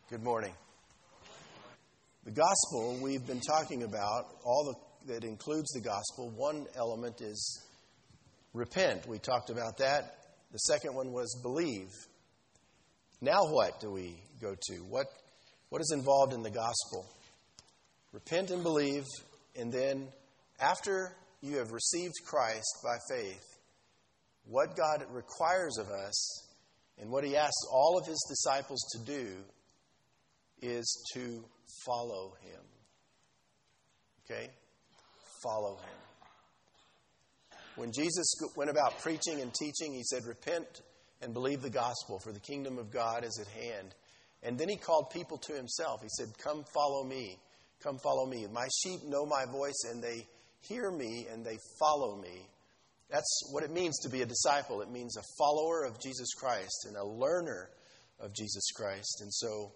Good morning. The gospel we've been talking about, that includes the gospel, one element is repent. We talked about that. The second one was believe. Now what do we go to? What is involved in the gospel? Repent and believe, and then after you have received Christ by faith, what God requires of us and what He asks all of His disciples to do is to follow Him. Okay? Follow Him. When Jesus went about preaching and teaching, He said, repent and believe the gospel, for the kingdom of God is at hand. And then He called people to Himself. He said, come follow me. Come follow me. My sheep know my voice, and they hear me, and they follow me. That's what it means to be a disciple. It means a follower of Jesus Christ and a learner of Jesus Christ. And so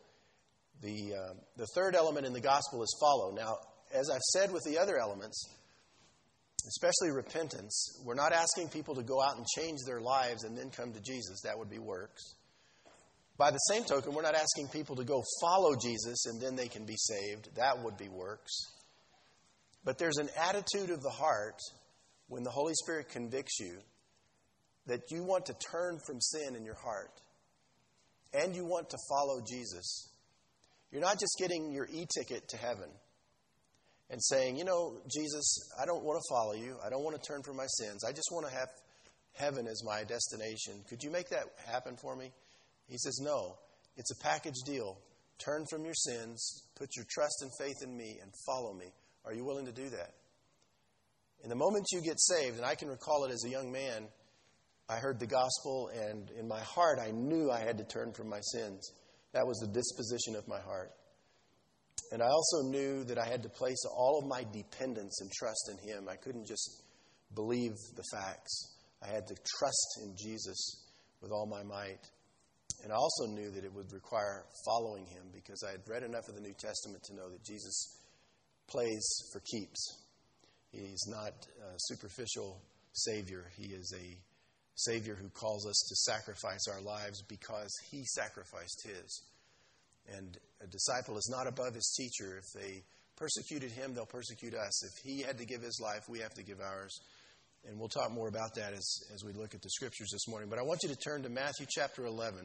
the third element in the gospel is follow. Now, as I've said with the other elements, especially repentance, we're not asking people to go out and change their lives and then come to Jesus. That would be works. By the same token, we're not asking people to go follow Jesus and then they can be saved. That would be works. But there's an attitude of the heart when the Holy Spirit convicts you that you want to turn from sin in your heart and you want to follow Jesus. You're not just getting your e-ticket to heaven and saying, Jesus, I don't want to follow you. I don't want to turn from my sins. I just want to have heaven as my destination. Could you make that happen for me? He says, no, it's a package deal. Turn from your sins, put your trust and faith in me, and follow me. Are you willing to do that? In the moment you get saved, and I can recall it as a young man, I heard the gospel, and in my heart I knew I had to turn from my sins. That was the disposition of my heart. And I also knew that I had to place all of my dependence and trust in Him. I couldn't just believe the facts. I had to trust in Jesus with all my might. And I also knew that it would require following Him because I had read enough of the New Testament to know that Jesus plays for keeps. He's not a superficial Savior. He is a Savior who calls us to sacrifice our lives because He sacrificed His. And a disciple is not above his teacher. If they persecuted him, they'll persecute us. If he had to give his life, we have to give ours. And we'll talk more about that as we look at the scriptures this morning. But I want you to turn to Matthew chapter 11,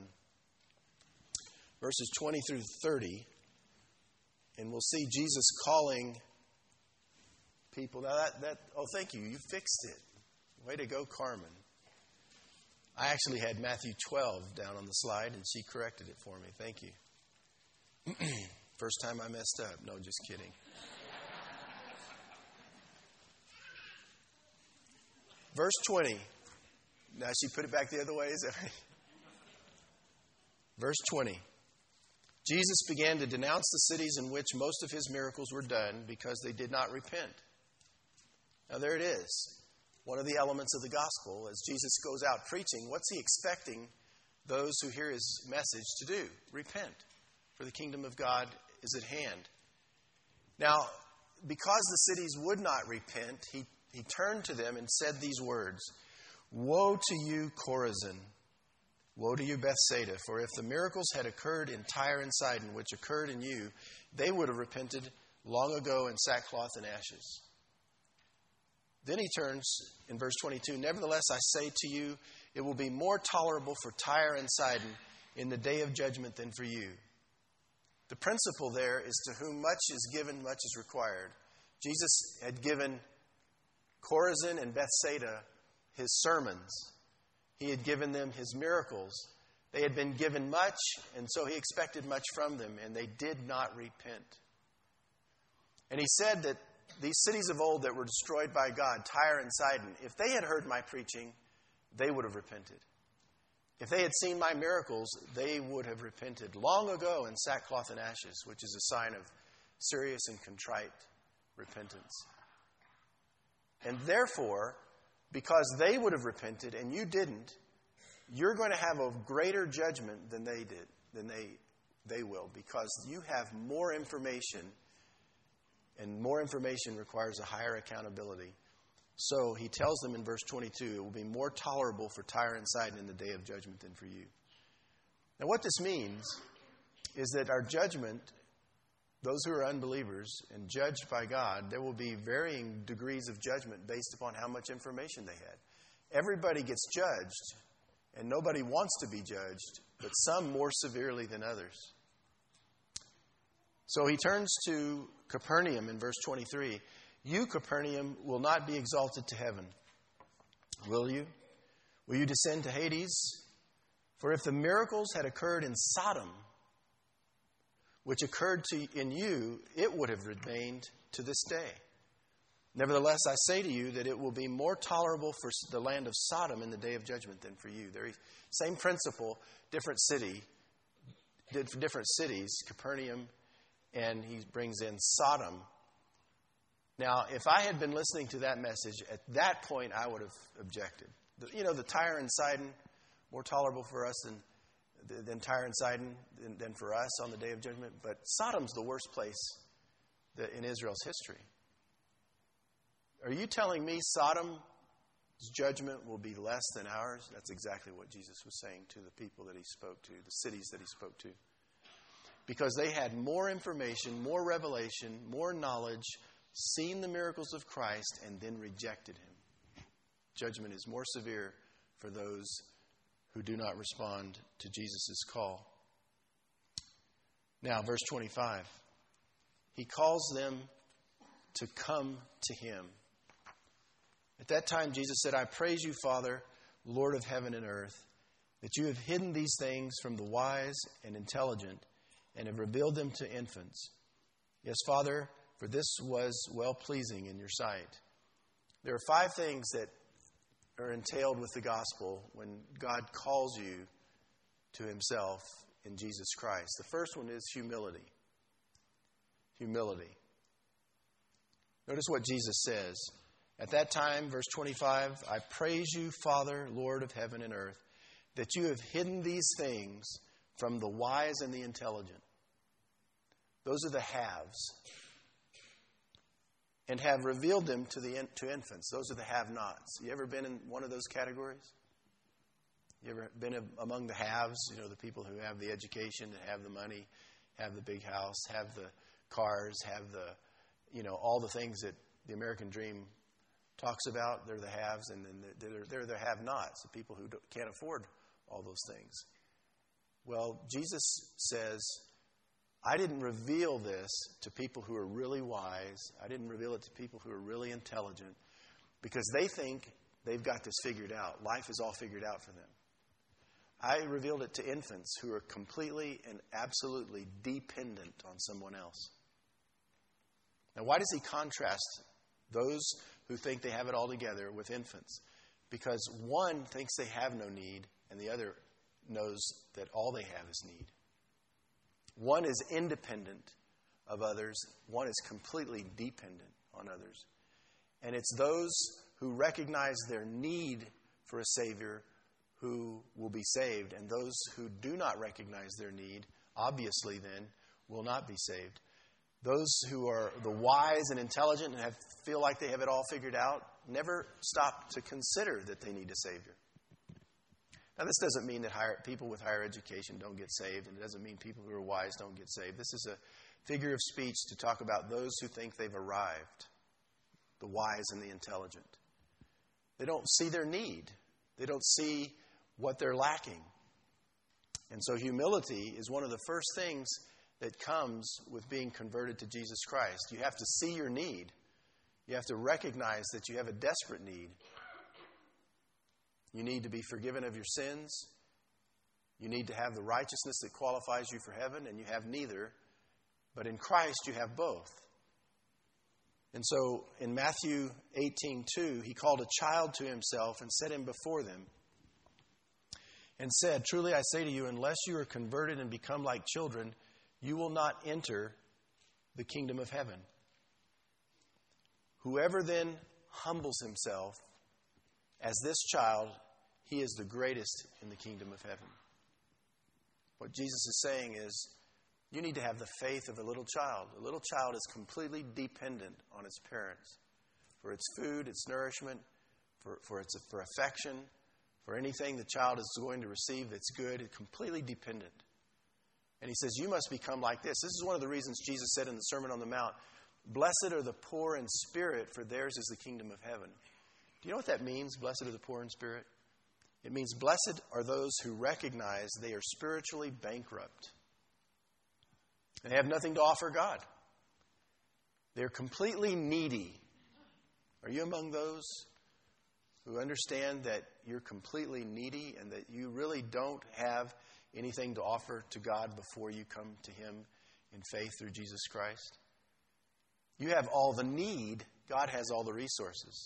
verses 20 through 30. And we'll see Jesus calling people. Now thank you. You fixed it. Way to go, Carmen. I actually had Matthew 12 down on the slide, and she corrected it for me. Thank you. First time I messed up. No, just kidding. Verse 20. Now she put it back the other way. Is that right? Verse 20. Jesus began to denounce the cities in which most of His miracles were done because they did not repent. Now there it is. One of the elements of the gospel, as Jesus goes out preaching, what's He expecting those who hear His message to do? Repent, for the kingdom of God is at hand. Now, because the cities would not repent, He turned to them and said these words, woe to you, Chorazin! Woe to you, Bethsaida! For if the miracles had occurred in Tyre and Sidon, which occurred in you, they would have repented long ago in sackcloth and ashes. Then He turns in verse 22, nevertheless, I say to you, it will be more tolerable for Tyre and Sidon in the day of judgment than for you. The principle there is to whom much is given, much is required. Jesus had given Chorazin and Bethsaida His sermons. He had given them His miracles. They had been given much, and so He expected much from them, and they did not repent. And He said that these cities of old that were destroyed by God, Tyre and Sidon, if they had heard my preaching, they would have repented. If they had seen my miracles, they would have repented long ago in sackcloth and ashes, which is a sign of serious and contrite repentance. And therefore, because they would have repented and you didn't, you're going to have a greater judgment than they did, than they will, because you have more information. And more information requires a higher accountability. So He tells them in verse 22, it will be more tolerable for Tyre and Sidon in the day of judgment than for you. Now what this means is that our judgment, those who are unbelievers and judged by God, there will be varying degrees of judgment based upon how much information they had. Everybody gets judged, and nobody wants to be judged, but some more severely than others. So he turns to Capernaum in verse 23. You, Capernaum, will not be exalted to heaven, will you? Will you descend to Hades? For if the miracles had occurred in Sodom, which occurred in you, it would have remained to this day. Nevertheless, I say to you that it will be more tolerable for the land of Sodom in the day of judgment than for you. Same principle, different city, different cities, Capernaum, and he brings in Sodom. Now, if I had been listening to that message, at that point I would have objected. The Tyre and Sidon, more tolerable for us than Tyre and Sidon, than for us on the day of judgment. But Sodom's the worst place in Israel's history. Are you telling me Sodom's judgment will be less than ours? That's exactly what Jesus was saying to the people that he spoke to, the cities that he spoke to. Because they had more information, more revelation, more knowledge, seen the miracles of Christ, and then rejected him. Judgment is more severe for those who do not respond to Jesus' call. Now, verse 25. He calls them to come to him. At that time, Jesus said, I praise you, Father, Lord of heaven and earth, that you have hidden these things from the wise and intelligent and have revealed them to infants. Yes, Father, for this was well-pleasing in your sight. There are 5 things that are entailed with the gospel when God calls you to himself in Jesus Christ. The first one is humility. Humility. Notice what Jesus says. At that time, verse 25, I praise you, Father, Lord of heaven and earth, that you have hidden these things from the wise and the intelligent. Those are the haves. And have revealed them to infants. Those are the have-nots. You ever been in one of those categories? You ever been among the haves? The people who have the education, that have the money, have the big house, have the cars, have the, all the things that the American dream talks about. They're the haves, and then they're the have-nots, the people who can't afford all those things. Well, Jesus says, I didn't reveal this to people who are really wise. I didn't reveal it to people who are really intelligent because they think they've got this figured out. Life is all figured out for them. I revealed it to infants who are completely and absolutely dependent on someone else. Now, why does he contrast those who think they have it all together with infants? Because one thinks they have no need and the other knows that all they have is need. One is independent of others. One is completely dependent on others. And it's those who recognize their need for a Savior who will be saved. And those who do not recognize their need, obviously then, will not be saved. Those who are the wise and intelligent and feel like they have it all figured out never stop to consider that they need a Savior. Now, this doesn't mean that people with higher education don't get saved, and it doesn't mean people who are wise don't get saved. This is a figure of speech to talk about those who think they've arrived, the wise and the intelligent. They don't see their need. They don't see what they're lacking. And so humility is one of the first things that comes with being converted to Jesus Christ. You have to see your need. You have to recognize that you have a desperate need. You need to be forgiven of your sins. You need to have the righteousness that qualifies you for heaven, and you have neither. But in Christ, you have both. And so in Matthew 18:2, he called a child to himself and set him before them and said, truly I say to you, unless you are converted and become like children, you will not enter the kingdom of heaven. Whoever then humbles himself as this child, he is the greatest in the kingdom of heaven. What Jesus is saying is, you need to have the faith of a little child. A little child is completely dependent on its parents for its food, its nourishment, for affection, for anything the child is going to receive that's good. It's completely dependent. And he says, you must become like this. This is one of the reasons Jesus said in the Sermon on the Mount, blessed are the poor in spirit, for theirs is the kingdom of heaven. Do you know what that means, blessed are the poor in spirit? It means blessed are those who recognize they are spiritually bankrupt. They have nothing to offer God. They're completely needy. Are you among those who understand that you're completely needy and that you really don't have anything to offer to God before you come to Him in faith through Jesus Christ? You have all the need. God has all the resources.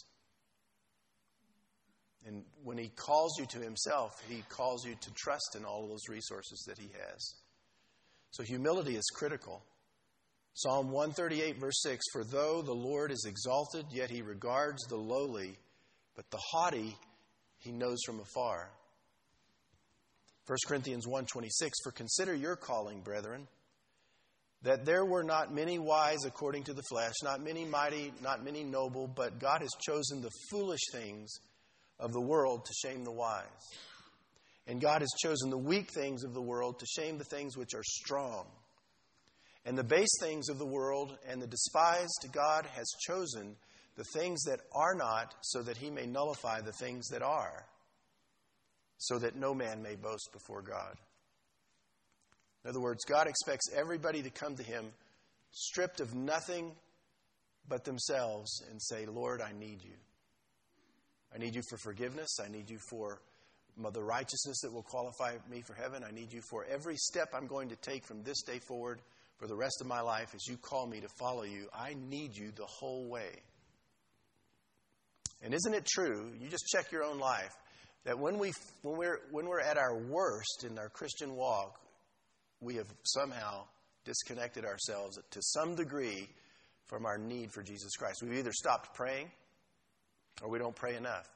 And when He calls you to Himself, He calls you to trust in all of those resources that He has. So humility is critical. Psalm 138, verse 6, for though the Lord is exalted, yet He regards the lowly, but the haughty He knows from afar. 1 Corinthians 1:26, for consider your calling, brethren, that there were not many wise according to the flesh, not many mighty, not many noble, but God has chosen the foolish things of the world to shame the wise. And God has chosen the weak things of the world to shame the things which are strong. And the base things of the world and the despised God has chosen the things that are not, so that He may nullify the things that are, so that no man may boast before God. In other words, God expects everybody to come to Him stripped of nothing but themselves and say, Lord, I need you. I need you for forgiveness. I need you for the righteousness that will qualify me for heaven. I need you for every step I'm going to take from this day forward for the rest of my life as you call me to follow you. I need you the whole way. And isn't it true, you just check your own life, that when we're at our worst in our Christian walk, we have somehow disconnected ourselves to some degree from our need for Jesus Christ. We've either stopped praying or we don't pray enough.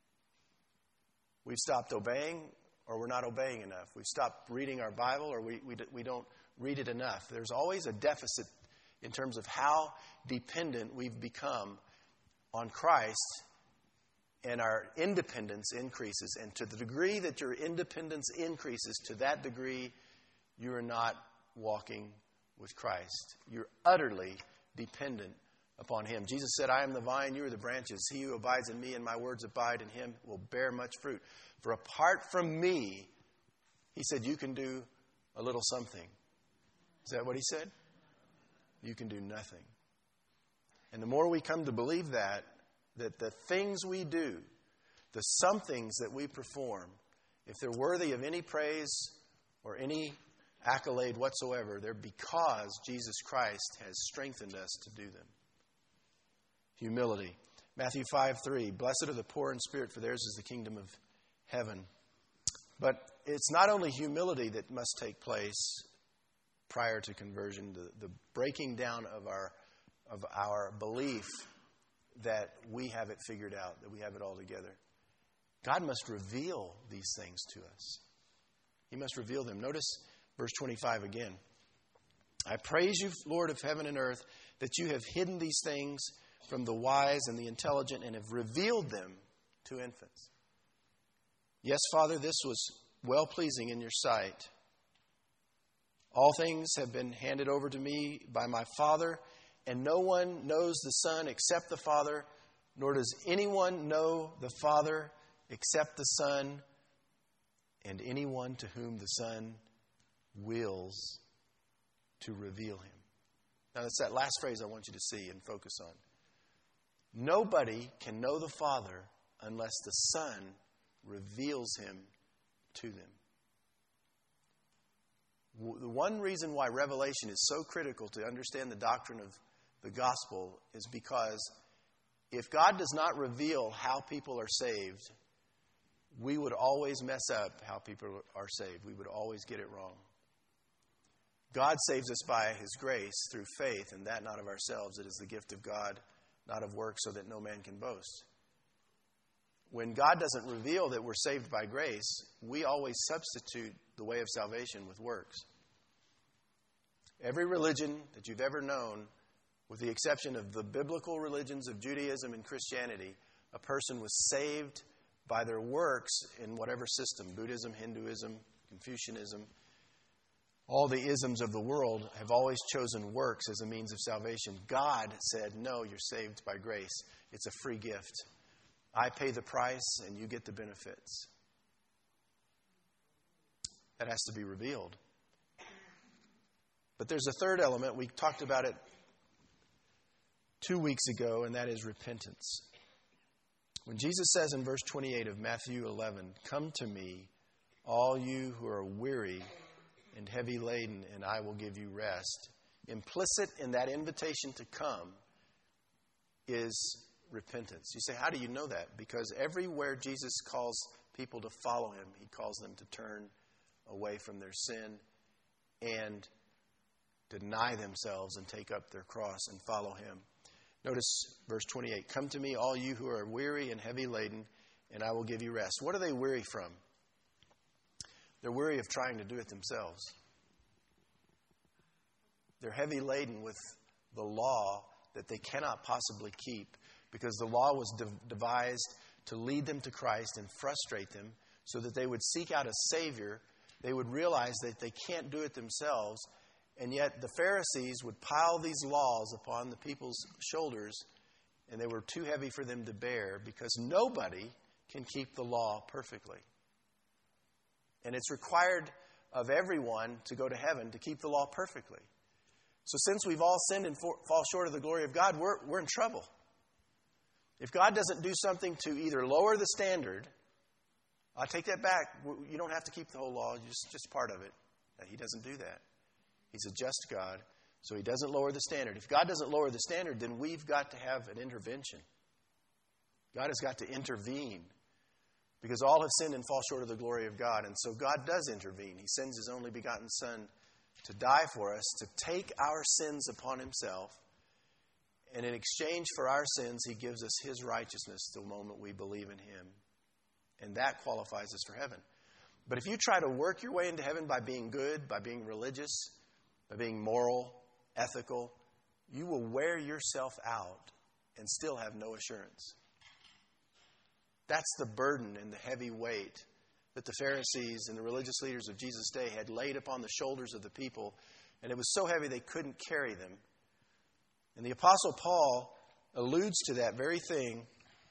We've stopped obeying or we're not obeying enough. We've stopped reading our Bible or we don't read it enough. There's always a deficit in terms of how dependent we've become on Christ, and our independence increases. And to the degree that your independence increases, to that degree you are not walking with Christ. You're utterly dependent upon Him. Jesus said, I am the vine, you are the branches. He who abides in me and my words abide in him will bear much fruit. For apart from me, He said, you can do a little something. Is that what He said? You can do nothing. And the more we come to believe that the things we do, the somethings that we perform, if they're worthy of any praise or any accolade whatsoever, they're because Jesus Christ has strengthened us to do them. Humility. Matthew 5:3, blessed are the poor in spirit, for theirs is the kingdom of heaven. But it's not only humility that must take place prior to conversion, the breaking down of our belief that we have it figured out, that we have it all together. God must reveal these things to us. He must reveal them. Notice verse 25 again. I praise you, Lord of heaven and earth, that you have hidden these things from the wise and the intelligent and have revealed them to infants. Yes, Father, this was well-pleasing in your sight. All things have been handed over to me by my Father, and no one knows the Son except the Father, nor does anyone know the Father except the Son, and anyone to whom the Son wills to reveal Him. Now, that's that last phrase I want you to see and focus on. Nobody can know the Father unless the Son reveals Him to them. The one reason why revelation is so critical to understand the doctrine of the gospel is because if God does not reveal how people are saved, we would always mess up how people are saved. We would always get it wrong. God saves us by His grace through faith, and that not of ourselves. It is the gift of God, not of works, so that no man can boast. When God doesn't reveal that we're saved by grace, we always substitute the way of salvation with works. Every religion that you've ever known, with the exception of the biblical religions of Judaism and Christianity, a person was saved by their works in whatever system, Buddhism, Hinduism, Confucianism, all the isms of the world have always chosen works as a means of salvation. God said, no, you're saved by grace. It's a free gift. I pay the price and you get the benefits. That has to be revealed. But there's a third element. We talked about it 2 weeks ago, and that is repentance. When Jesus says in verse 28 of Matthew 11, "Come to me, all you who are weary and heavy laden, and I will give you rest," implicit in that invitation to come is repentance. You say, how do you know that? Because everywhere Jesus calls people to follow him, he calls them to turn away from their sin and deny themselves and take up their cross and follow him. Notice verse 28. "Come to me, all you who are weary and heavy laden, and I will give you rest." What are they weary from? They're weary of trying to do it themselves. They're heavy laden with the law that they cannot possibly keep, because the law was devised to lead them to Christ and frustrate them so that they would seek out a Savior. They would realize that they can't do it themselves, and yet the Pharisees would pile these laws upon the people's shoulders, and they were too heavy for them to bear, because nobody can keep the law perfectly. And it's required of everyone to go to heaven to keep the law perfectly. So since we've all sinned and fall short of the glory of God, we're in trouble. If God doesn't do something to either lower the standard, I take that back. You don't have to keep the whole law, just part of it. He doesn't do that. He's a just God, so he doesn't lower the standard. If God doesn't lower the standard, then we've got to have an intervention. God has got to intervene, because all have sinned and fall short of the glory of God. And so God does intervene. He sends his only begotten Son to die for us, to take our sins upon himself. And in exchange for our sins, he gives us his righteousness the moment we believe in him. And that qualifies us for heaven. But if you try to work your way into heaven by being good, by being religious, by being moral, ethical, you will wear yourself out and still have no assurance. That's the burden and the heavy weight that the Pharisees and the religious leaders of Jesus' day had laid upon the shoulders of the people. And it was so heavy they couldn't carry them. And the Apostle Paul alludes to that very thing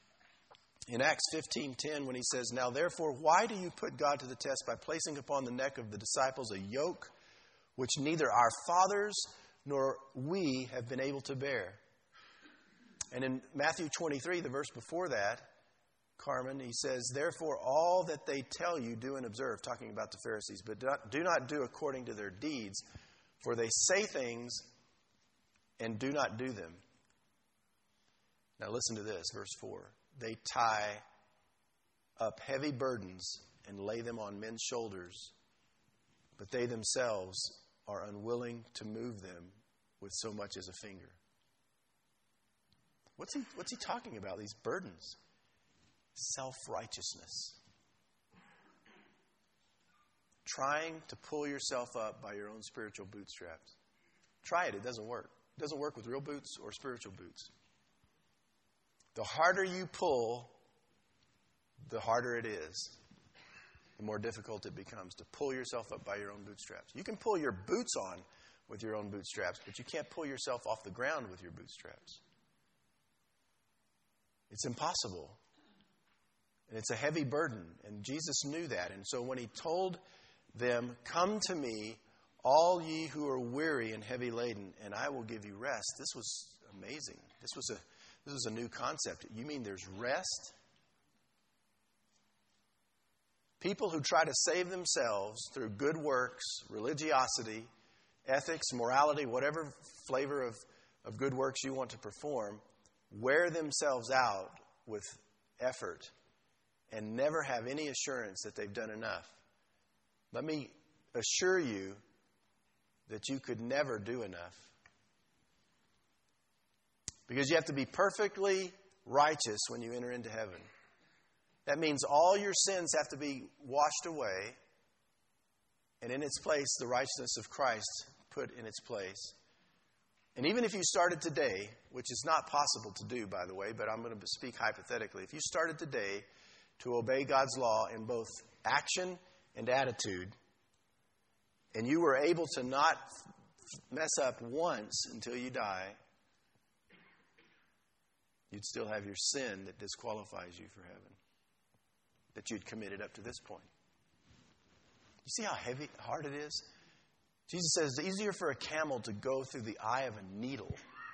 in Acts 15:10 when he says, "Now therefore, why do you put God to the test by placing upon the neck of the disciples a yoke which neither our fathers nor we have been able to bear?" And in Matthew 23, the verse before that, Carmen, he says, "Therefore all that they tell you do and observe," talking about the Pharisees, "but do not do according to their deeds, for they say things and do not do them." Now listen to this, verse 4. "They tie up heavy burdens and lay them on men's shoulders, but they themselves are unwilling to move them with so much as a finger." What's he talking about, these burdens? Self-righteousness. Trying to pull yourself up by your own spiritual bootstraps. Try it. It doesn't work. It doesn't work with real boots or spiritual boots. The harder you pull, the harder it is. The more difficult it becomes to pull yourself up by your own bootstraps. You can pull your boots on with your own bootstraps, but you can't pull yourself off the ground with your bootstraps. It's impossible. And it's a heavy burden. And Jesus knew that. And so when he told them, "Come to me, all ye who are weary and heavy laden, and I will give you rest," this was amazing. This was a new concept. You mean there's rest? People who try to save themselves through good works, religiosity, ethics, morality, whatever flavor of good works you want to perform, wear themselves out with effort and never have any assurance that they've done enough. Let me assure you that you could never do enough. Because you have to be perfectly righteous when you enter into heaven. That means all your sins have to be washed away, and in its place, the righteousness of Christ put in its place. And even if you started today, which is not possible to do, by the way, but I'm going to speak hypothetically. If you started today to obey God's law in both action and attitude, and you were able to not mess up once until you die, you'd still have your sin that disqualifies you for heaven, that you'd committed up to this point. You see how hard it is? Jesus says it's easier for a camel to go through the eye of a needle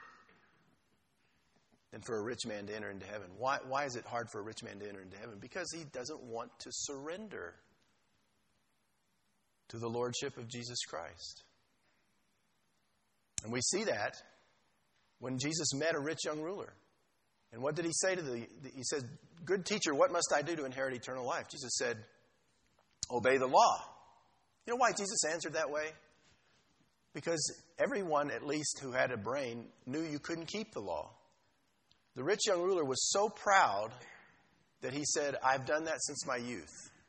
than for a rich man to enter into heaven. Why is it hard for a rich man to enter into heaven? Because he doesn't want to surrender to the lordship of Jesus Christ. And we see that when Jesus met a rich young ruler. And what did he say to he said, "Good teacher, what must I do to inherit eternal life?" Jesus said, "Obey the law." You know why Jesus answered that way? Because everyone, at least who had a brain, knew you couldn't keep the law. The rich young ruler was so proud that he said, "I've done that since my youth."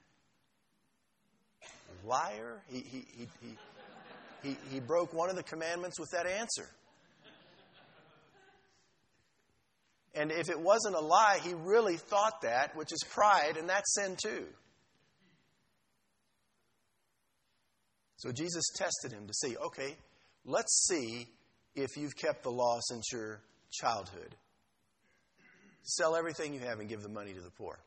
Liar. He broke one of the commandments with that answer. And if it wasn't a lie, he really thought that, which is pride, and that's sin too. So Jesus tested him to see, okay, let's see if you've kept the law since your childhood. Sell everything you have and give the money to the poor.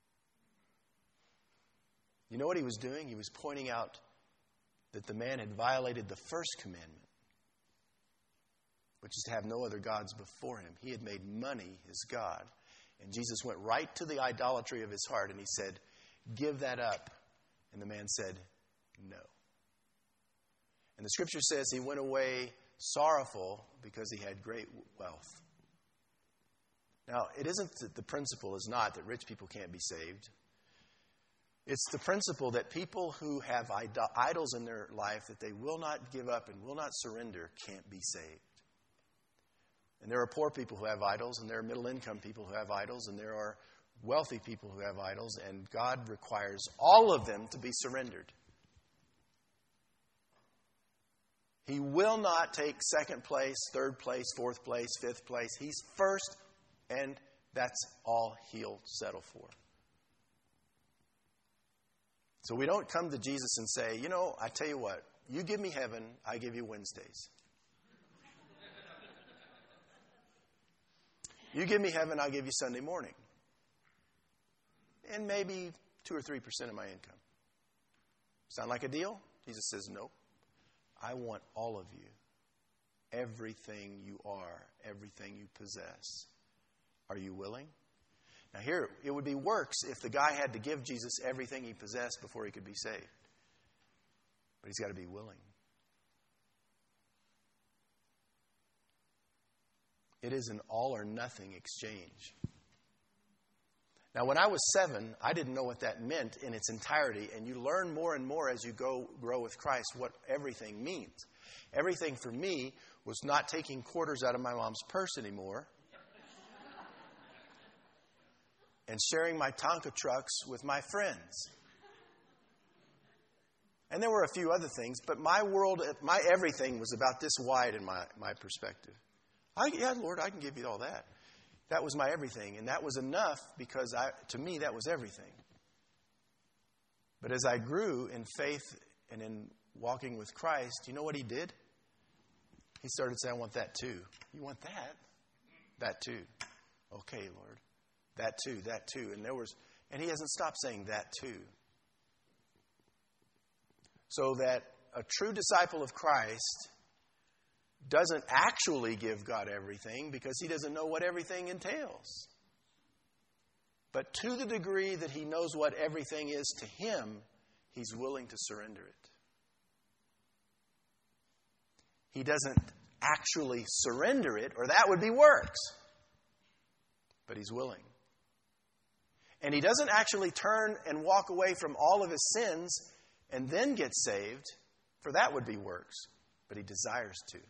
You know what he was doing? He was pointing out that the man had violated the first commandment, which is to have no other gods before him. He had made money his God. And Jesus went right to the idolatry of his heart and he said, "Give that up." And the man said, "No." And the scripture says he went away sorrowful because he had great wealth. Now, it isn't that the principle is not that rich people can't be saved. It's the principle that people who have idols in their life that they will not give up and will not surrender can't be saved. And there are poor people who have idols, and there are middle-income people who have idols, and there are wealthy people who have idols, and God requires all of them to be surrendered. He will not take second place, third place, fourth place, fifth place. He's first, and that's all he'll settle for. So we don't come to Jesus and say, "You know, I tell you what, you give me heaven, I give you Wednesdays. You give me heaven, I'll give you Sunday morning. And maybe 2 or 3% of my income." Sound like a deal? Jesus says, "Nope. I want all of you. Everything you are, everything you possess. Are you willing?" Now here, it would be works if the guy had to give Jesus everything he possessed before he could be saved. But he's got to be willing. It is an all or nothing exchange. Now, when I was 7, I didn't know what that meant in its entirety, and you learn more and more as you grow with Christ what everything means. Everything for me was not taking quarters out of my mom's purse anymore and sharing my Tonka trucks with my friends. And there were a few other things, but my world, my everything was about this wide in my perspective. Yeah, Lord, I can give you all that. That was my everything, and that was enough because to me that was everything. But as I grew in faith and in walking with Christ, you know what he did? He started saying, "I want that too." "You want that?" "That too." "Okay, Lord. That too, that too." And he hasn't stopped saying that too. So that a true disciple of Christ doesn't actually give God everything because he doesn't know what everything entails. But to the degree that he knows what everything is to him, he's willing to surrender it. He doesn't actually surrender it, or that would be works. But he's willing. And he doesn't actually turn and walk away from all of his sins and then get saved, for that would be works. But he desires to.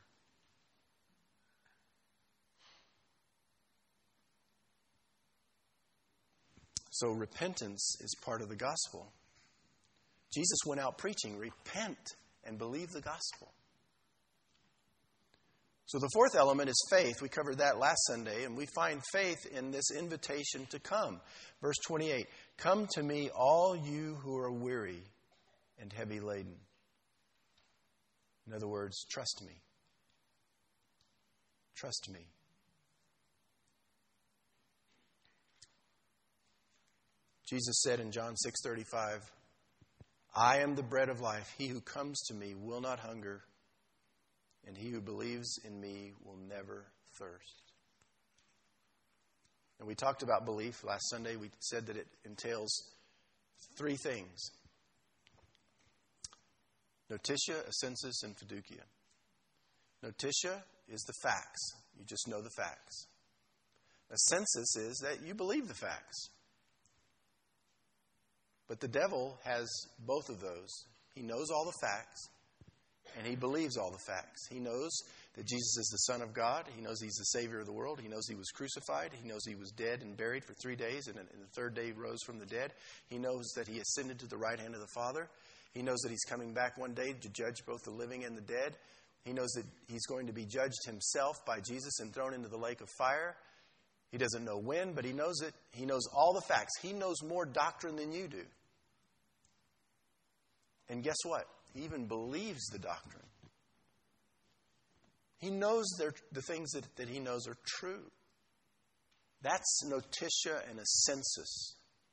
So repentance is part of the gospel. Jesus went out preaching, "Repent and believe the gospel." So the fourth element is faith. We covered that last Sunday, and we find faith in this invitation to come. Verse 28, "Come to me, all you who are weary and heavy laden." In other words, trust me. Trust me. Jesus said in John 6:35, I am the bread of life. He who comes to me will not hunger, and he who believes in me will never thirst. And we talked about belief last Sunday. We said that it entails three things: notitia, assensus, and fiducia. Notitia is the facts. You just know the facts. Assensus is that you believe the facts. But the devil has both of those. He knows all the facts, and he believes all the facts. He knows that Jesus is the Son of God. He knows he's the Savior of the world. He knows he was crucified. He knows he was dead and buried for 3 days, and the third day rose from the dead. He knows that he ascended to the right hand of the Father. He knows that he's coming back one day to judge both the living and the dead. He knows that he's going to be judged himself by Jesus and thrown into the lake of fire. He doesn't know when, but he knows it. He knows all the facts. He knows more doctrine than you do. And guess what? He even believes the doctrine. He knows the things that he knows are true. That's notitia and assensus.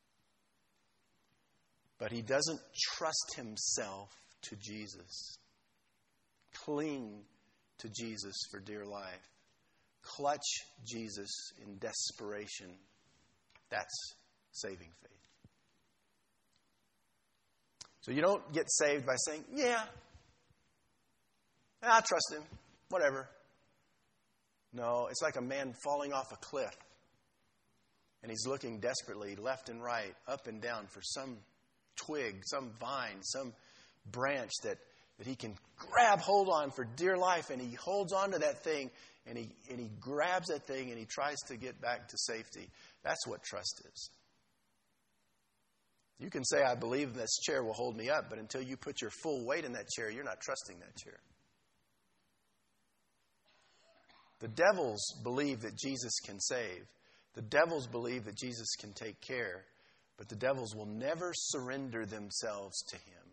But he doesn't trust himself to Jesus. Cling to Jesus for dear life. Clutch Jesus in desperation. That's saving faith. So you don't get saved by saying, yeah, I trust him, whatever. No, it's like a man falling off a cliff. And he's looking desperately left and right, up and down for some twig, some vine, some branch that he can grab hold on for dear life. And he holds on to that thing, and he grabs that thing, and he tries to get back to safety. That's what trust is. You can say, I believe this chair will hold me up, but until you put your full weight in that chair, you're not trusting that chair. The devils believe that Jesus can save. The devils believe that Jesus can take care, but the devils will never surrender themselves to him.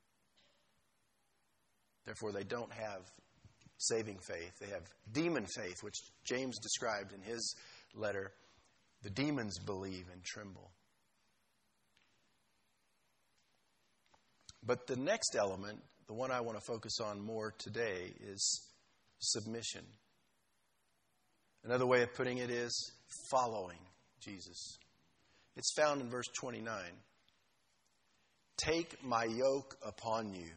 Therefore, they don't have saving faith. They have demon faith, which James described in his letter. The demons believe and tremble. But the next element, the one I want to focus on more today, is submission. Another way of putting it is following Jesus. It's found in verse 29. Take my yoke upon you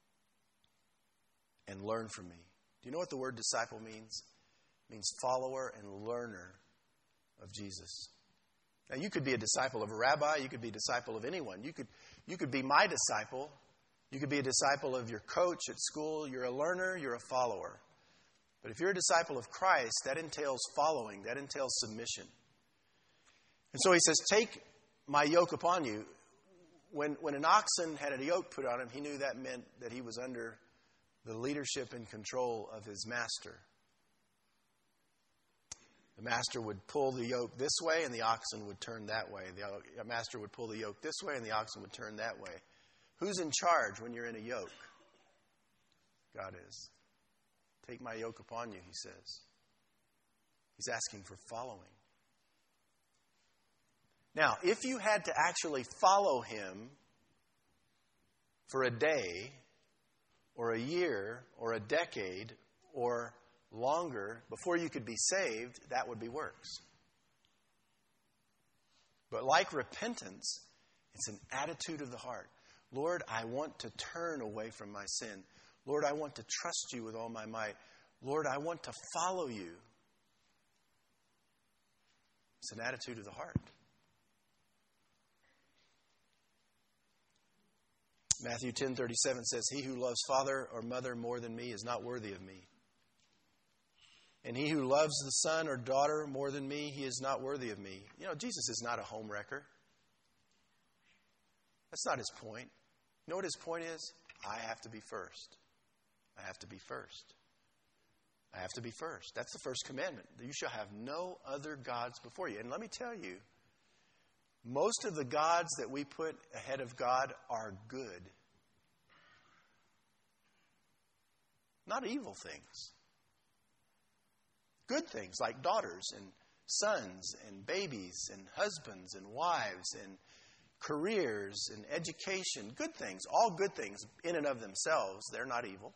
and learn from me. Do you know what the word disciple means? It means follower and learner of Jesus. Now, you could be a disciple of a rabbi. You could be a disciple of anyone. You could be my disciple. You could be a disciple of your coach at school. You're a learner. You're a follower. But if you're a disciple of Christ, that entails following. That entails submission. And so he says, take my yoke upon you. When an oxen had a yoke put on him, he knew that meant that he was under the leadership and control of his master. The master would pull the yoke this way and the oxen would turn that way. The master would pull the yoke this way and the oxen would turn that way. Who's in charge when you're in a yoke? God is. Take my yoke upon you, he says. He's asking for following. Now, if you had to actually follow him for a day or a year or a decade or longer before you could be saved, that would be works. But like repentance, it's an attitude of the heart. Lord, I want to turn away from my sin. Lord, I want to trust you with all my might. Lord, I want to follow you. It's an attitude of the heart. Matthew 10:37 says, he who loves father or mother more than me is not worthy of me. And he who loves the son or daughter more than me, he is not worthy of me. You know, Jesus is not a homewrecker. That's not his point. You know what his point is? I have to be first. I have to be first. I have to be first. That's the first commandment. You shall have no other gods before you. And let me tell you, most of the gods that we put ahead of God are good. not evil things. Good things like daughters and sons and babies and husbands and wives and careers and education. Good things, all good things in and of themselves. They're not evil.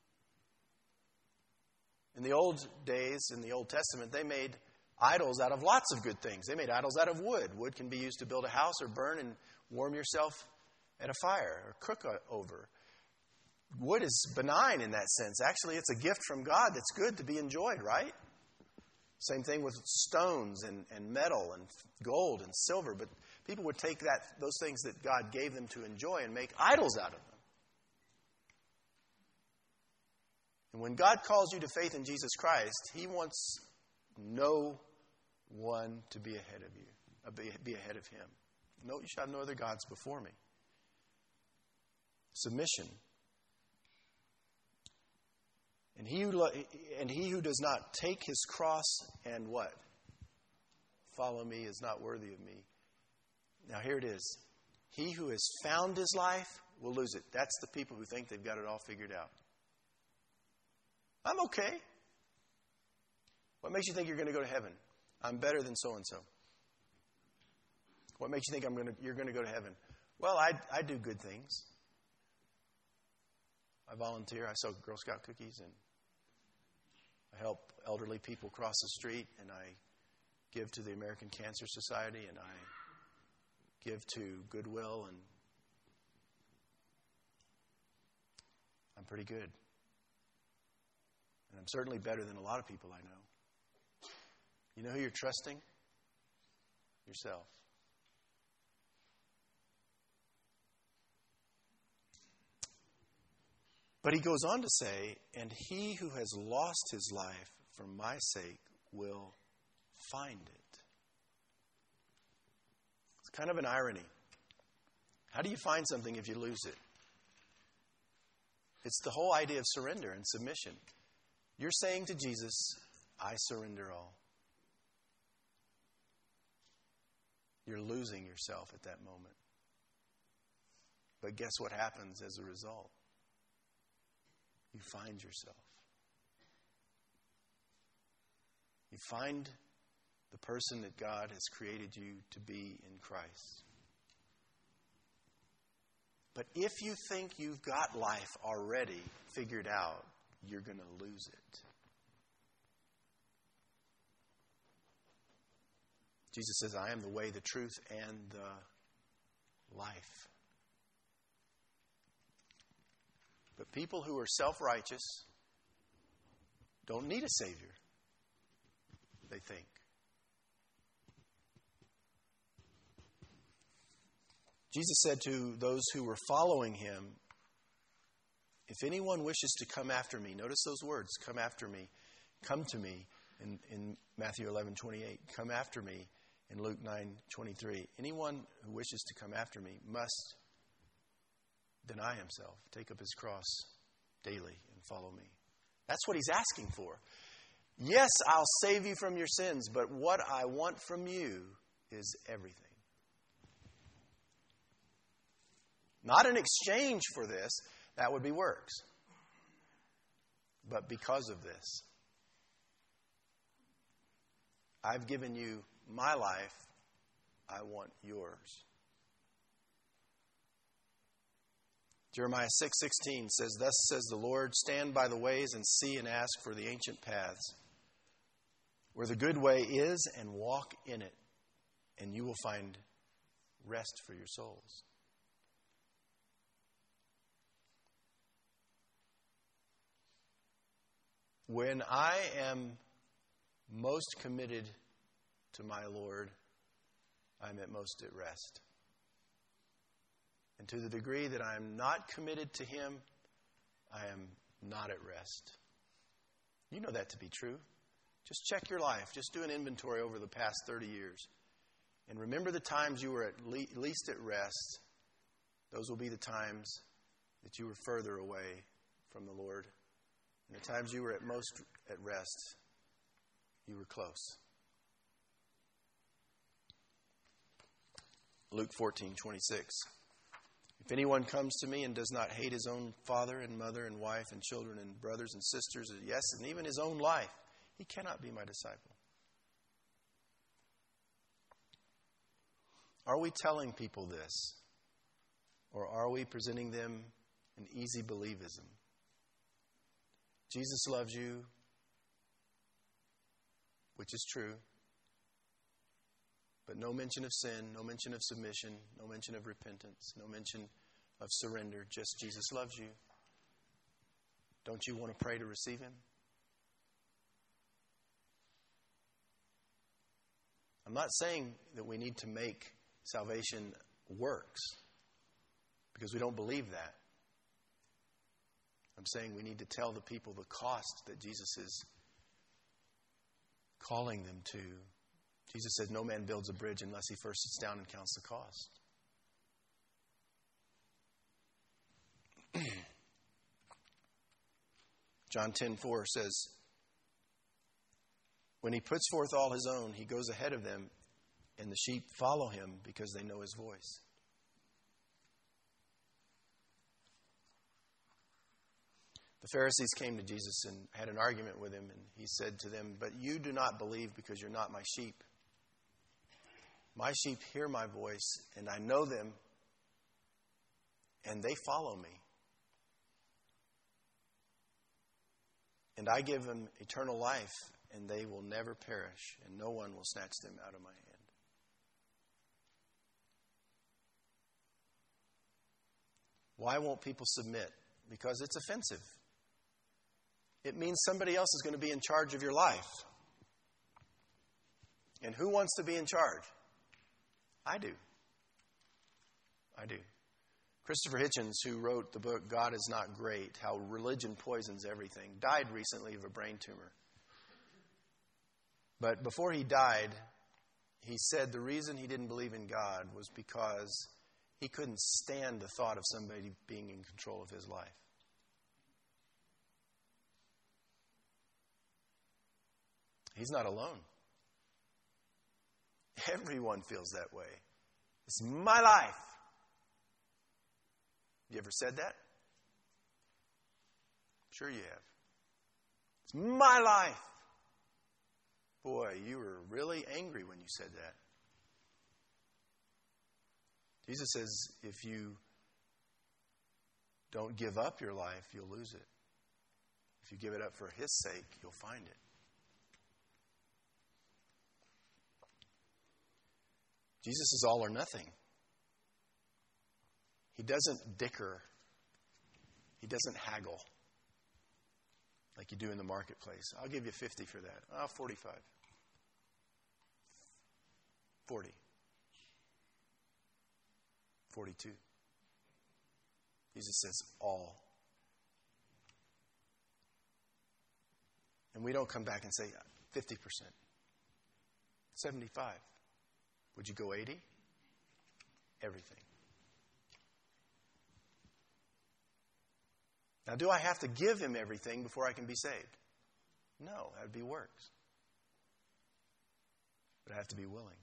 In the old days, in the Old Testament, they made idols out of lots of good things. They made idols out of wood. Wood can be used to build a house or burn and warm yourself at a fire or cook over. Wood is benign in that sense. Actually, it's a gift from God that's good to be enjoyed, right? Same thing with stones and metal and gold and silver. But people would take those things that God gave them to enjoy and make idols out of them. And when God calls you to faith in Jesus Christ, He wants no one to be ahead of you, be ahead of Him. No, you shall have no other gods before me. Submission. And he who does not take his cross and what? Follow me is not worthy of me. Now here it is. He who has found his life will lose it. That's the people who think they've got it all figured out. I'm okay. What makes you think you're going to go to heaven? I'm better than so-and-so. What makes you think you're going to go to heaven? Well, I do good things. I volunteer. I sell Girl Scout cookies, and I help elderly people cross the street, and I give to the American Cancer Society, and I give to Goodwill, and I'm pretty good. And I'm certainly better than a lot of people I know. You know who you're trusting? Yourself. But he goes on to say, and he who has lost his life for my sake will find it. It's kind of an irony. How do you find something if you lose it? It's the whole idea of surrender and submission. You're saying to Jesus, I surrender all. You're losing yourself at that moment. But guess what happens as a result? You find yourself. You find the person that God has created you to be in Christ. But if you think you've got life already figured out, you're going to lose it. Jesus says, I am the way, the truth, and the life. But people who are self-righteous don't need a Savior, they think. Jesus said to those who were following Him, if anyone wishes to come after me, notice those words, come after me, come to me in Matthew 11:28, come after me in Luke 9:23. Anyone who wishes to come after me must deny himself, take up his cross daily and follow me. That's what He's asking for. Yes, I'll save you from your sins, but what I want from you is everything. Not in exchange for this, that would be works. But because of this, I've given you my life, I want yours. Jeremiah 6:16 says, thus says the Lord, stand by the ways and see and ask for the ancient paths, where the good way is, and walk in it, and you will find rest for your souls. When I am most committed to my Lord, I'm at most at rest. And to the degree that I am not committed to Him, I am not at rest. You know that to be true. Just check your life. Just do an inventory over the past 30 years. And remember the times you were at least at rest. Those will be the times that you were further away from the Lord. And the times you were at most at rest, you were close. Luke 14:26. If anyone comes to me and does not hate his own father and mother and wife and children and brothers and sisters, yes, and even his own life, he cannot be my disciple. Are we telling people this? Or are we presenting them an easy believism? Jesus loves you, which is true. But no mention of sin, no mention of submission, no mention of repentance, no mention of surrender. Just Jesus loves you. Don't you want to pray to receive him? I'm not saying that we need to make salvation works, because we don't believe that. I'm saying we need to tell the people the cost that Jesus is calling them to. Jesus said, no man builds a bridge unless he first sits down and counts the cost. John 10:4 says, when he puts forth all his own, he goes ahead of them, and the sheep follow him because they know his voice. The Pharisees came to Jesus and had an argument with him, and he said to them, but you do not believe because you're not my sheep. My sheep hear my voice, and I know them, and they follow me. And I give them eternal life, and they will never perish, and no one will snatch them out of my hand. Why won't people submit? Because it's offensive. It means somebody else is going to be in charge of your life. And who wants to be in charge? I do. I do. Christopher Hitchens, who wrote the book God Is Not Great, How Religion Poisons Everything, died recently of a brain tumor. But before he died, he said the reason he didn't believe in God was because he couldn't stand the thought of somebody being in control of his life. He's not alone. Everyone feels that way. It's my life. You ever said that? Sure you have. It's my life. Boy, you were really angry when you said that. Jesus says if you don't give up your life, you'll lose it. If you give it up for his sake, you'll find it. Jesus is all or nothing. He doesn't dicker. He doesn't haggle like you do in the marketplace. I'll give you 50 for that. 45. 40. 42. Jesus says all. And we don't come back and say 50%. 75. Would you go 80? Everything. Now, do I have to give him everything before I can be saved? No, that would be works. But I have to be willing.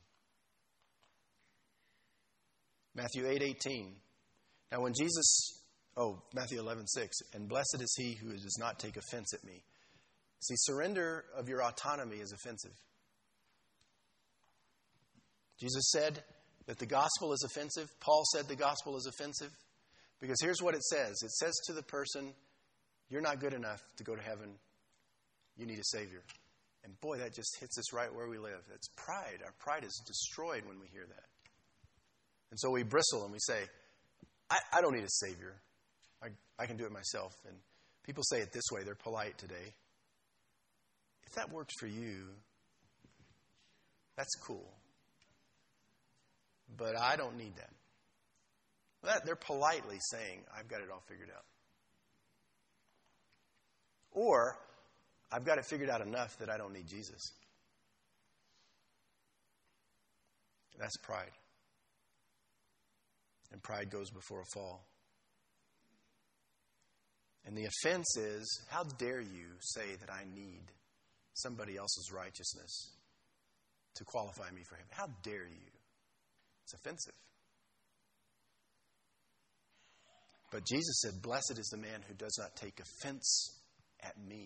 Matthew 8:18. Now when Matthew 11:6. And blessed is he who does not take offense at me. See, surrender of your autonomy is offensive. Jesus said that the gospel is offensive. Paul said the gospel is offensive. Because here's what it says. It says to the person, you're not good enough to go to heaven. You need a Savior. And boy, that just hits us right where we live. It's pride. Our pride is destroyed when we hear that. And so we bristle and we say, I don't need a Savior. I can do it myself. And people say it this way. They're polite today. If that works for you, that's cool. But I don't need that. They're politely saying, I've got it all figured out. Or, I've got it figured out enough that I don't need Jesus. That's pride. And pride goes before a fall. And the offense is, how dare you say that I need somebody else's righteousness to qualify me for heaven? How dare you? It's offensive. But Jesus said, blessed is the man who does not take offense at me.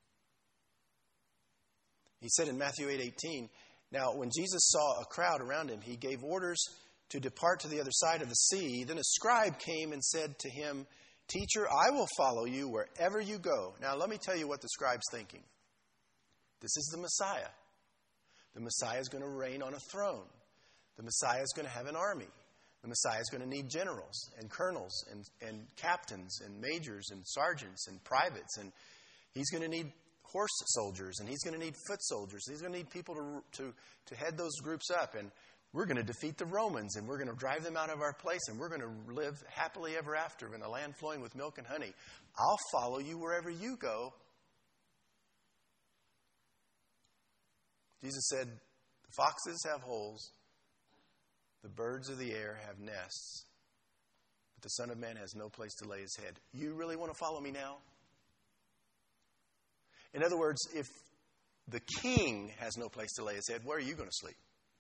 He said in Matthew 8:18, now when Jesus saw a crowd around him, he gave orders to depart to the other side of the sea. Then a scribe came and said to him, Teacher, I will follow you wherever you go. Now let me tell you what the scribe's thinking. This is the Messiah. The Messiah is going to reign on a throne. The Messiah is going to have an army. The Messiah is going to need generals and colonels and captains and majors and sergeants and privates. And he's going to need horse soldiers, and he's going to need foot soldiers. He's going to need people to head those groups up. And we're going to defeat the Romans, and we're going to drive them out of our place, and we're going to live happily ever after in a land flowing with milk and honey. I'll follow you wherever you go. Jesus said, the foxes have holes, the birds of the air have nests, but the Son of Man has no place to lay his head. You really want to follow me now? In other words, if the king has no place to lay his head, where are you going to sleep?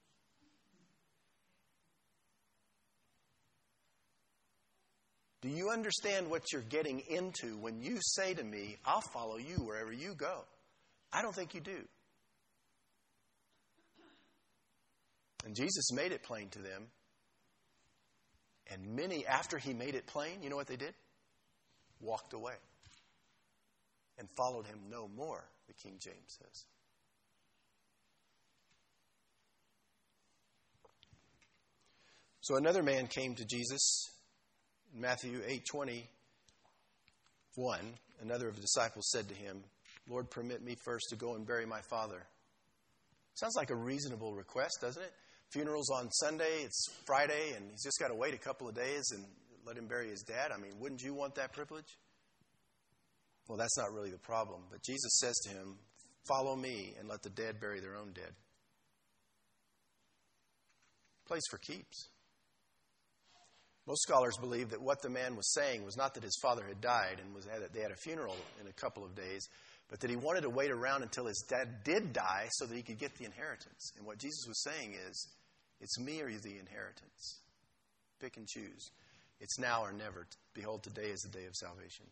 Do you understand what you're getting into when you say to me, I'll follow you wherever you go? I don't think you do. And Jesus made it plain to them. And many, after he made it plain, you know what they did? Walked away. And followed him no more, the King James says. So another man came to Jesus. In Matthew 8:21, another of the disciples said to him, Lord, permit me first to go and bury my father. Sounds like a reasonable request, doesn't it? Funeral's on Sunday, it's Friday, and he's just got to wait a couple of days and let him bury his dad. I mean, wouldn't you want that privilege? Well, that's not really the problem. But Jesus says to him, follow me and let the dead bury their own dead. Place for keeps. Most scholars believe that what the man was saying was not that his father had died and they had a funeral in a couple of days, but that he wanted to wait around until his dad did die so that he could get the inheritance. And what Jesus was saying is, it's me or the inheritance. Pick and choose. It's now or never. Behold, today is the day of salvation.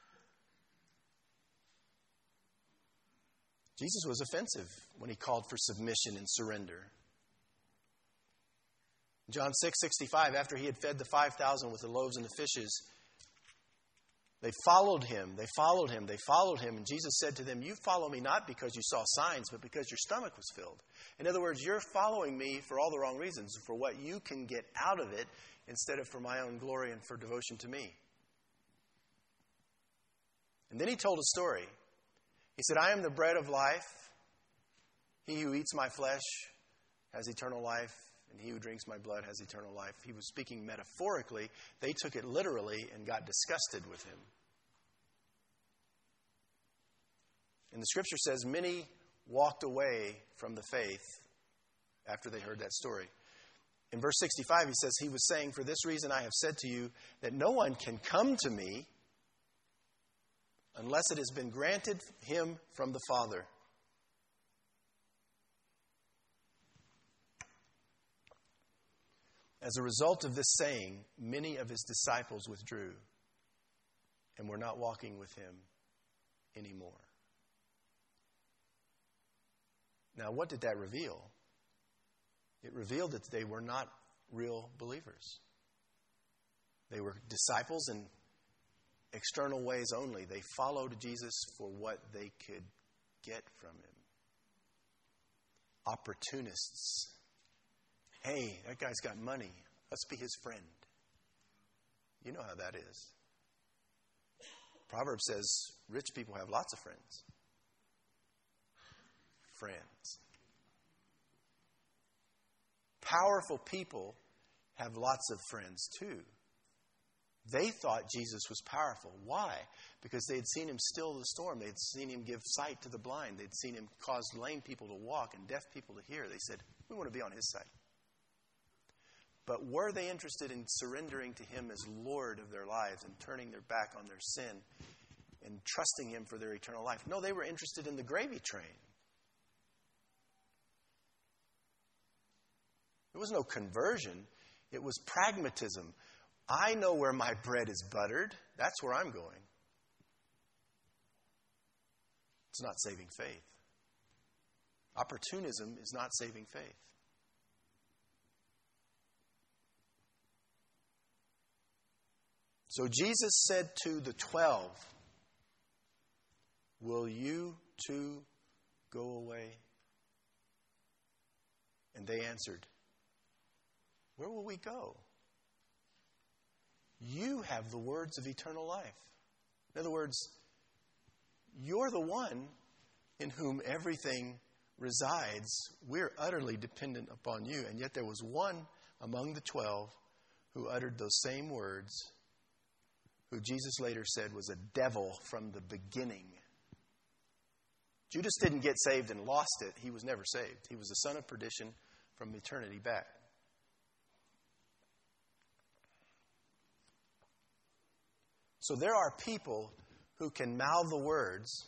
Jesus was offensive when he called for submission and surrender. John 6:65, after he had fed the 5,000 with the loaves and the fishes, they followed him. And Jesus said to them, you follow me not because you saw signs, but because your stomach was filled. In other words, you're following me for all the wrong reasons, for what you can get out of it instead of for my own glory and for devotion to me. And then he told a story. He said, I am the bread of life. He who eats my flesh has eternal life, and he who drinks my blood has eternal life. He was speaking metaphorically. They took it literally and got disgusted with him. And the scripture says many walked away from the faith after they heard that story. In verse 65, he says, he was saying, for this reason I have said to you that no one can come to me unless it has been granted him from the Father. As a result of this saying, many of his disciples withdrew and were not walking with him anymore. Now, what did that reveal? It revealed that they were not real believers. They were disciples in external ways only. They followed Jesus for what they could get from him. Opportunists. Hey, that guy's got money. Let's be his friend. You know how that is. Proverbs says rich people have lots of friends. Friends. Powerful people have lots of friends too. They thought Jesus was powerful. Why? Because they had seen him still the storm. They had seen him give sight to the blind. They'd seen him cause lame people to walk and deaf people to hear. They said, we want to be on his side. But were they interested in surrendering to him as Lord of their lives and turning their back on their sin and trusting him for their eternal life? No, they were interested in the gravy train. There was no conversion. It was pragmatism. I know where my bread is buttered. That's where I'm going. It's not saving faith. Opportunism is not saving faith. So Jesus said to the 12, will you too go away? And they answered, where will we go? You have the words of eternal life. In other words, you're the one in whom everything resides. We're utterly dependent upon you. And yet there was one among the 12 who uttered those same words, who Jesus later said was a devil from the beginning. Judas didn't get saved and lost it. He was never saved. He was the son of perdition from eternity back. So there are people who can mouth the words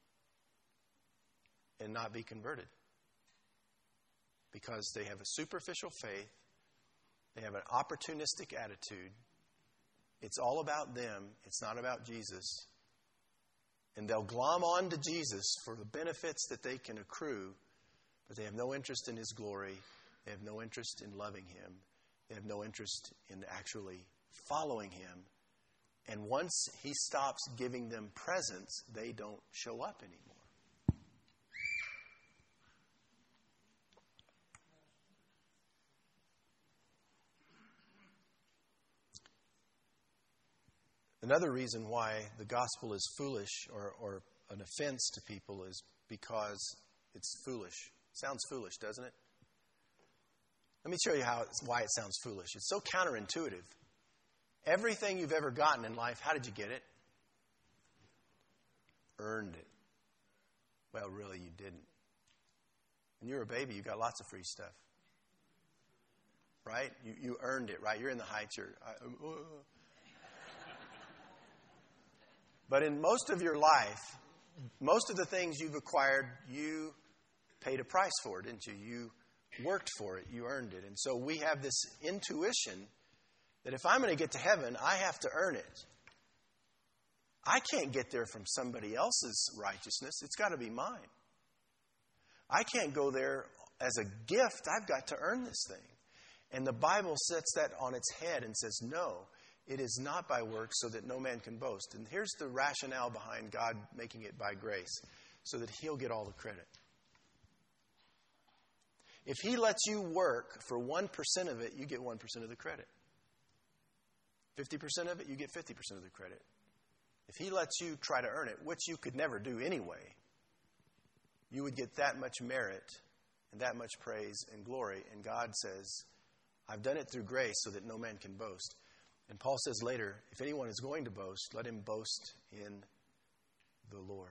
and not be converted because they have a superficial faith. They have an opportunistic attitude. It's all about them. It's not about Jesus. And they'll glom on to Jesus for the benefits that they can accrue, but they have no interest in His glory. They have no interest in loving Him. They have no interest in actually following Him. And once He stops giving them presents, they don't show up anymore. Another reason why the gospel is foolish or an offense to people is because it's foolish. Sounds foolish, doesn't it? Let me show you why it sounds foolish. It's so counterintuitive. Everything you've ever gotten in life, how did you get it? Earned it. Well, really, you didn't. When you were a baby, you got lots of free stuff. Right? You earned it, right? You're in the heights. But in most of your life, most of the things you've acquired, you paid a price for, didn't you? You worked for it. You earned it. And so we have this intuition that if I'm going to get to heaven, I have to earn it. I can't get there from somebody else's righteousness. It's got to be mine. I can't go there as a gift. I've got to earn this thing. And the Bible sets that on its head and says, no, it is not by works so that no man can boast. And here's the rationale behind God making it by grace, so that He'll get all the credit. If He lets you work for 1% of it, you get 1% of the credit. 50% of it, you get 50% of the credit. If He lets you try to earn it, which you could never do anyway, you would get that much merit and that much praise and glory. And God says, I've done it through grace so that no man can boast. And Paul says later, if anyone is going to boast, let him boast in the Lord.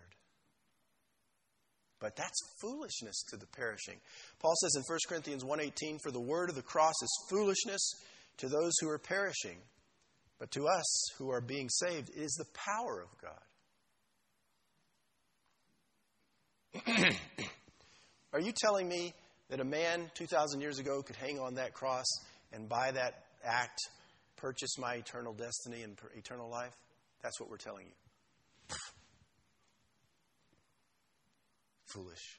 But that's foolishness to the perishing. Paul says in 1 Corinthians 1:18, for the word of the cross is foolishness to those who are perishing. But to us who are being saved, it is the power of God. Are you telling me that a man 2,000 years ago could hang on that cross and by that act purchase my eternal destiny and eternal life? That's what we're telling you. Foolish.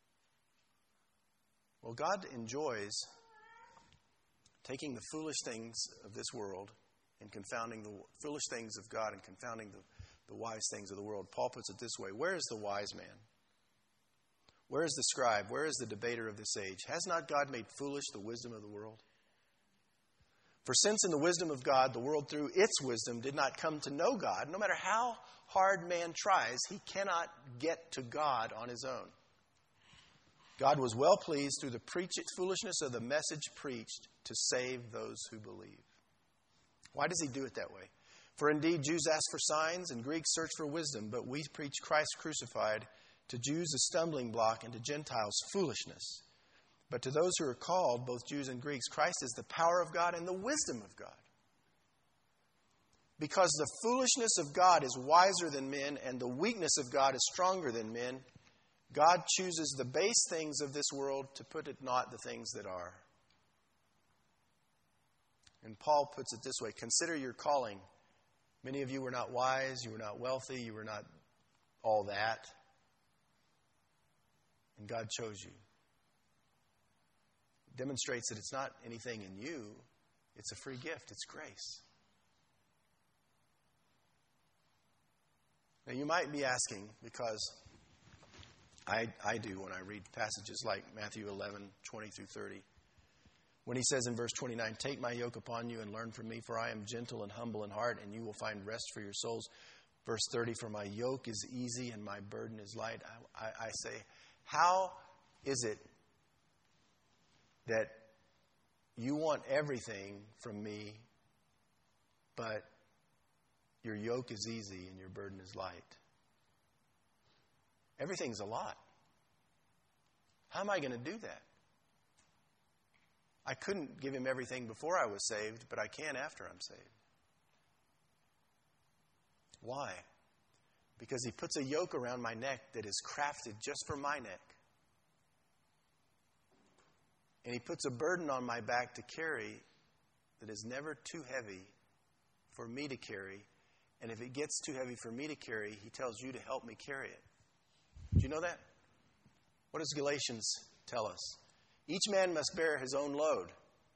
Well, God enjoys taking the foolish things of this world and confounding the foolish things of God and confounding the wise things of the world. Paul puts it this way, where is the wise man? Where is the scribe? Where is the debater of this age? Has not God made foolish the wisdom of the world? For since in the wisdom of God, the world through its wisdom did not come to know God, no matter how hard man tries, he cannot get to God on his own. God was well pleased through the foolishness of the message preached to save those who believe. Why does He do it that way? For indeed, Jews ask for signs and Greeks search for wisdom, but we preach Christ crucified, to Jews a stumbling block and to Gentiles foolishness. But to those who are called, both Jews and Greeks, Christ is the power of God and the wisdom of God. Because the foolishness of God is wiser than men and the weakness of God is stronger than men, God chooses the base things of this world to put at naught the things that are. And Paul puts it this way: consider your calling. Many of you were not wise, you were not wealthy, you were not all that. And God chose you. It demonstrates that it's not anything in you, it's a free gift, it's grace. Now you might be asking, because I do when I read passages like Matthew 11:20 through 30. When he says in verse 29, take my yoke upon you and learn from me, for I am gentle and humble in heart, and you will find rest for your souls. Verse 30, for my yoke is easy and my burden is light. I say, how is it that you want everything from me, but your yoke is easy and your burden is light? Everything's a lot. How am I going to do that? I couldn't give him everything before I was saved, but I can after I'm saved. Why? Because he puts a yoke around my neck that is crafted just for my neck. And he puts a burden on my back to carry that is never too heavy for me to carry. And if it gets too heavy for me to carry, he tells you to help me carry it. Do you know that? What does Galatians tell us? Each man must bear his own load.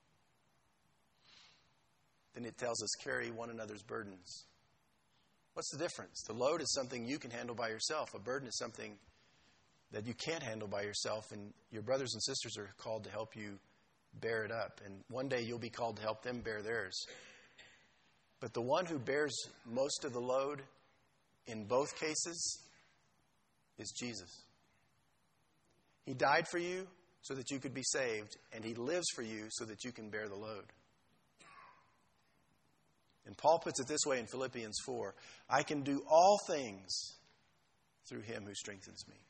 Then it tells us carry one another's burdens. What's the difference? The load is something you can handle by yourself. A burden is something that you can't handle by yourself, and your brothers and sisters are called to help you bear it up. And one day you'll be called to help them bear theirs. But the one who bears most of the load in both cases is Jesus. He died for you so that you could be saved, and he lives for you so that you can bear the load. And Paul puts it this way in Philippians 4, I can do all things through him who strengthens me.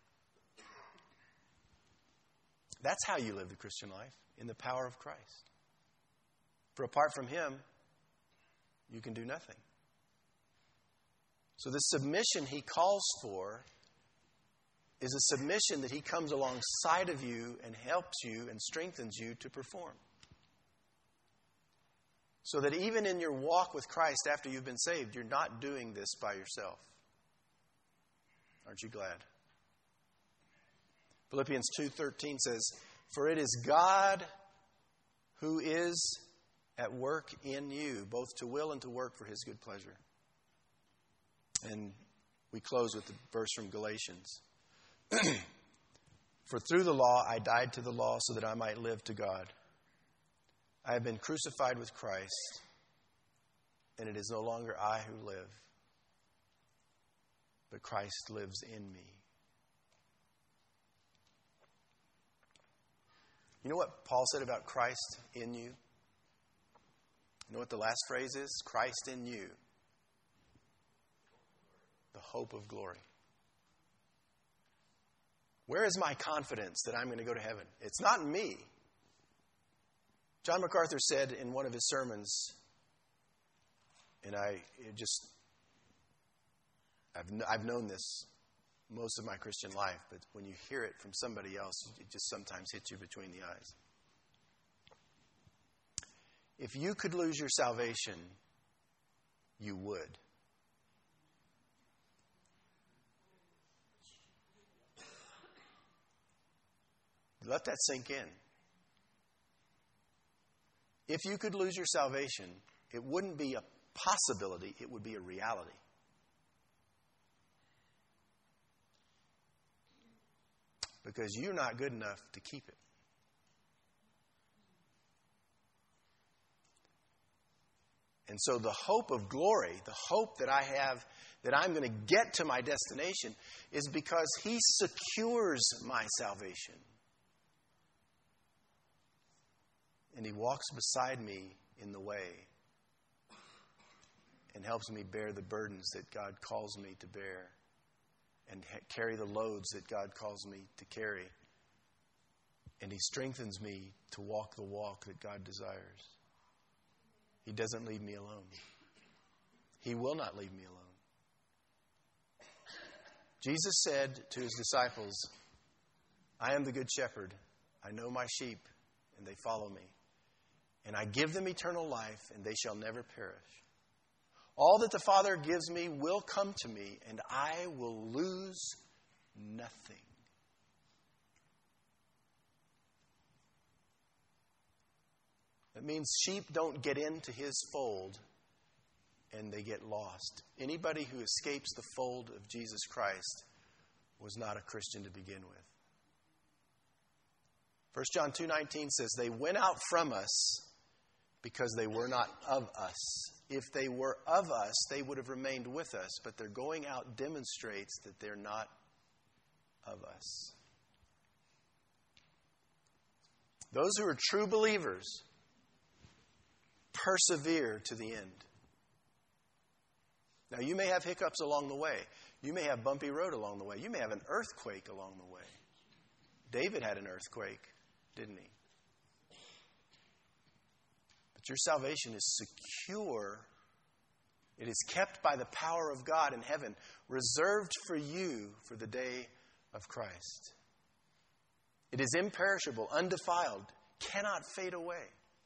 That's how you live the Christian life, in the power of Christ. For apart from him, you can do nothing. So the submission he calls for is a submission that he comes alongside of you and helps you and strengthens you to perform. So that even in your walk with Christ after you've been saved, you're not doing this by yourself. Aren't you glad? Philippians 2:13 says, for it is God who is at work in you, both to will and to work for his good pleasure. And we close with the verse from Galatians. For through the law I died to the law so that I might live to God. I have been crucified with Christ, and it is no longer I who live, but Christ lives in me. You know what Paul said about Christ in you? You know what the last phrase is? Christ in you, the hope of glory. Where is my confidence that I'm going to go to heaven? It's not in me. John MacArthur said in one of his sermons, and I've known this most of my Christian life, but when you hear it from somebody else, it just sometimes hits you between the eyes. If you could lose your salvation, you would. Let that sink in. If you could lose your salvation, it wouldn't be a possibility, it would be a reality. Because you're not good enough to keep it. And so the hope of glory, the hope that I have that I'm going to get to my destination, is because he secures my salvation. And he walks beside me in the way and helps me bear the burdens that God calls me to bear and carry the loads that God calls me to carry. And he strengthens me to walk the walk that God desires. He doesn't leave me alone. He will not leave me alone. Jesus said to his disciples, I am the good shepherd. I know my sheep, and they follow me. and I give them eternal life, and they shall never perish. All that the Father gives me will come to me, and I will lose nothing. That means sheep don't get into his fold and they get lost. Anybody who escapes the fold of Jesus Christ was not a Christian to begin with. 1 John 2:19 says, they went out from us because they were not of us. If they were of us, they would have remained with us, but their going out demonstrates that they're not of us. Those who are true believers persevere to the end. Now, you may have hiccups along the way. You may have bumpy road along the way. You may have an earthquake along the way. David had an earthquake, didn't he? But your salvation is secure. It is kept by the power of God in heaven, reserved for you for the day of Christ. It is imperishable, undefiled, cannot fade away.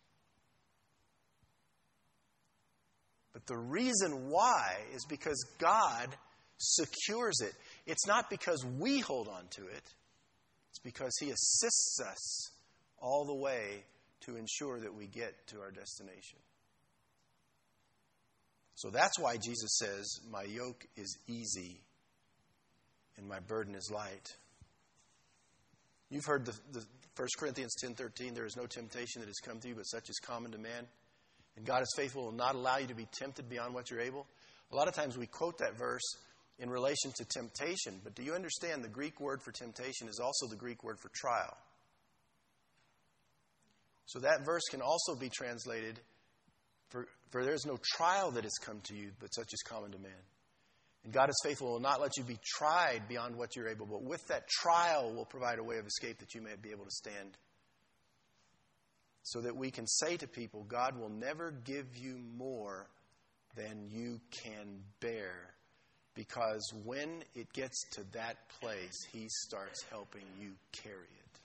But the reason why is because God secures it. It's not because we hold on to it. It's because He assists us all the way to ensure that we get to our destination. So that's why Jesus says, my yoke is easy and my burden is light. You've heard the 1 Corinthians 10:13, there is no temptation that has come to you, but such is common to man. And God is faithful, will not allow you to be tempted beyond what you're able. A lot of times we quote that verse in relation to temptation. But do you understand the Greek word for temptation is also the Greek word for trial? So that verse can also be translated, for there is no trial that has come to you, but such is common to man. And God is faithful, will not let you be tried beyond what you're able. But with that trial will provide a way of escape that you may be able to stand. So that we can say to people, God will never give you more than you can bear. Because when it gets to that place, He starts helping you carry it.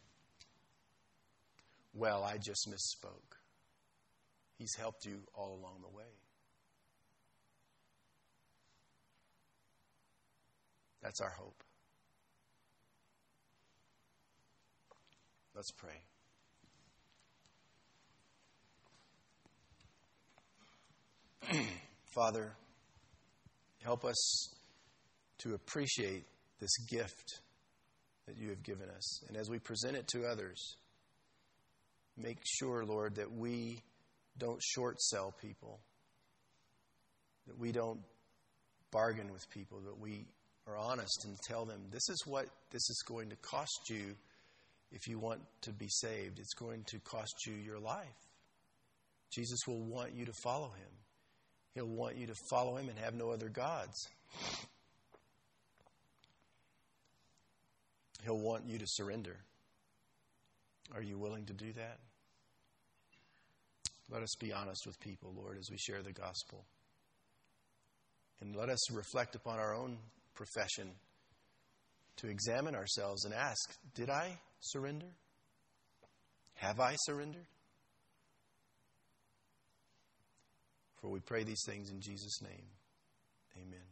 Well, I just misspoke. He's helped you all along the way. That's our hope. Let's pray. Father, help us to appreciate this gift that you have given us. And as we present it to others, make sure, Lord, that we don't short sell people, that we don't bargain with people, that we are honest and tell them, this is what this is going to cost you if you want to be saved. It's going to cost you your life. Jesus will want you to follow Him. He'll want you to follow Him and have no other gods. He'll want you to surrender. Are you willing to do that? Let us be honest with people, Lord, as we share the gospel. And let us reflect upon our own profession to examine ourselves and ask, did I surrender? Have I surrendered? For we pray these things in Jesus' name. Amen.